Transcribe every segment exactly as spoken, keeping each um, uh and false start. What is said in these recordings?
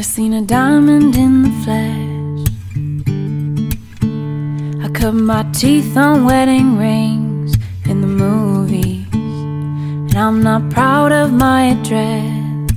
seen a diamond in the flesh. I cut my teeth on wedding rings in the movies, and I'm not proud of my address.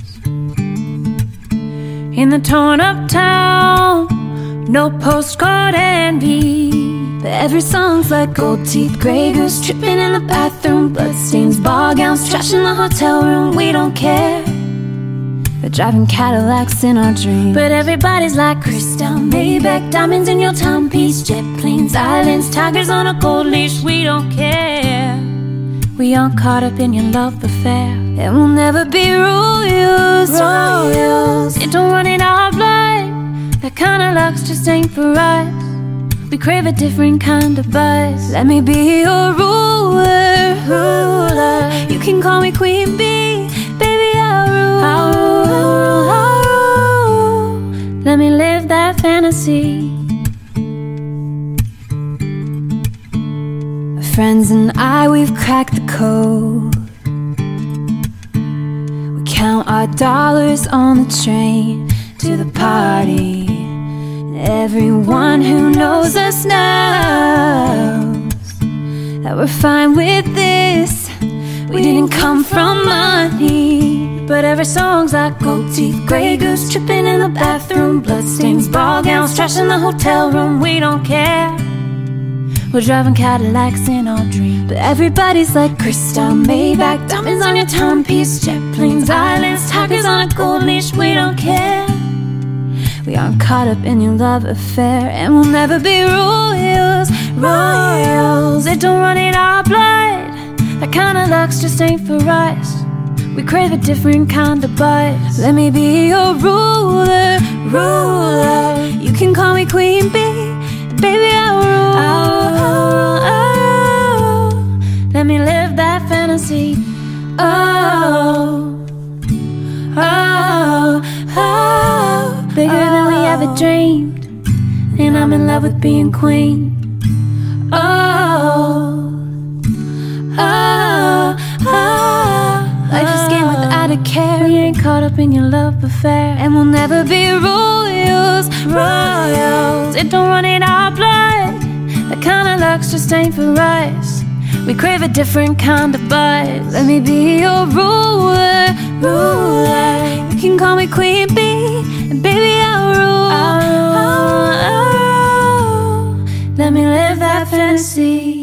In the torn up town, no postcard envy, but every song's like gold teeth, grey goose tripping in the bathroom, bloodstains, ball gowns, trash in the hotel room. We don't care. We're driving Cadillacs in our dreams, but everybody's like Crystal, Maybach, diamonds in your timepiece, jet planes, islands, tigers on a gold leash. We don't care. We aren't caught up in your love affair, and we'll never be royals. Royals, it don't run in our blood. That kind of luck's just ain't for us. We crave a different kind of buzz. Let me be your ruler, ruler. You can call me Queen Bee, baby, I'll rule, I'll rule, I'll rule. Let me live that fantasy. My friends and I, we've cracked the code. We count our dollars on the train to the party. Everyone who knows us knows that we're fine with this. We didn't come from money, but every song's like gold teeth, grey goose tripping in the bathroom, bloodstains, ball gowns, trash in the hotel room. We don't care. We're driving Cadillacs in our dreams, but everybody's like Crystal, Maybach, diamonds on your timepiece, jet planes, islands, tigers on a gold leash. We don't care. We aren't caught up in your love affair, and we'll never be royals. Royals, it don't run in our blood. That kind of luck's just ain't for us. We crave a different kind of buzz. Let me be your ruler, ruler. You can call me Queen Bee, baby, I'll rule, I'll rule, I'll rule. Let me live that fantasy. Oh, oh, oh. Bigger than we ever dreamed, and I'm in love with being queen. Oh, oh, oh. Life is a game without a care. We ain't caught up in your love affair, and we'll never be royals. Royals, it don't run in our blood. That kind of luck's just ain't for us. We crave a different kind of buzz. Let me be your ruler, ruler. You can call me Queen Bee, and baby, I'll rule, I'll rule, I'll rule. Let me live that fantasy.